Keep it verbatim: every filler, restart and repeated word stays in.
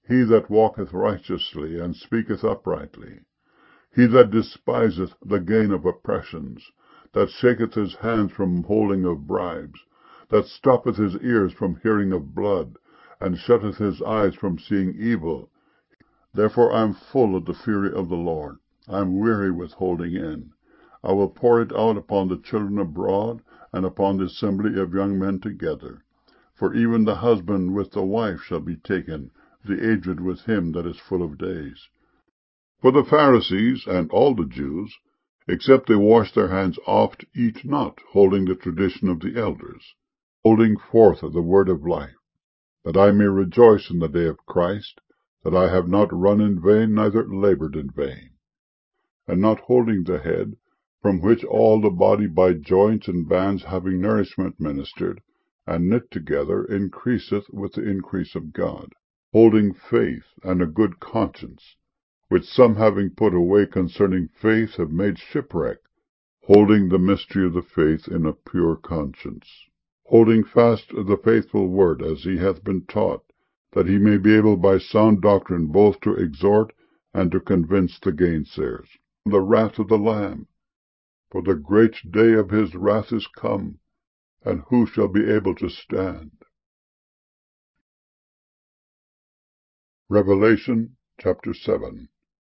he that walketh righteously, and speaketh uprightly, he that despiseth the gain of oppressions, that shaketh his hands from holding of bribes, that stoppeth his ears from hearing of blood, and shutteth his eyes from seeing evil. Therefore I am full of the fury of the Lord. I am weary with holding in. I will pour it out upon the children abroad, and upon the assembly of young men together. For even the husband with the wife shall be taken, the aged with him that is full of days. For the Pharisees and all the Jews, except they wash their hands oft, eat not, holding the tradition of the elders, holding forth the word of life, that I may rejoice in the day of Christ, that I have not run in vain, neither labored in vain. And not holding the head, from which all the body by joints and bands having nourishment ministered, and knit together, increaseth with the increase of God, holding faith and a good conscience, which some having put away concerning faith have made shipwreck, holding the mystery of the faith in a pure conscience, holding fast the faithful word as he hath been taught, that he may be able by sound doctrine both to exhort and to convince the gainsayers. The wrath of the Lamb, for the great day of his wrath is come, and who shall be able to stand? Revelation chapter seven.